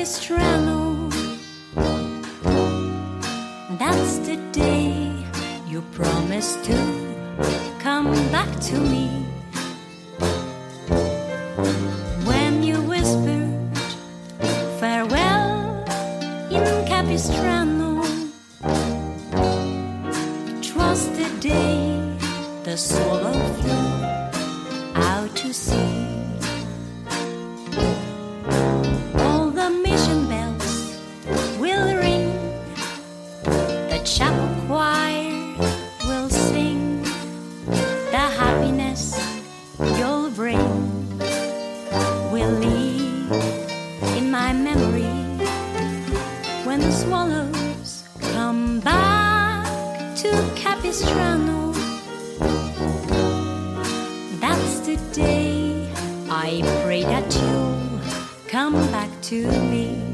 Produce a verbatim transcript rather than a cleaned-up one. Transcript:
Capistrano. That's the day you promised to come back to me. When you whispered farewell in Capistrano, it was the day the swallow flew out to sea. All the mission bells will ring, the chapel choir will sing, the happiness you'll bring will leave in my memory when the swallows come back to Capistrano. That's the day I pray that you'll come back to me.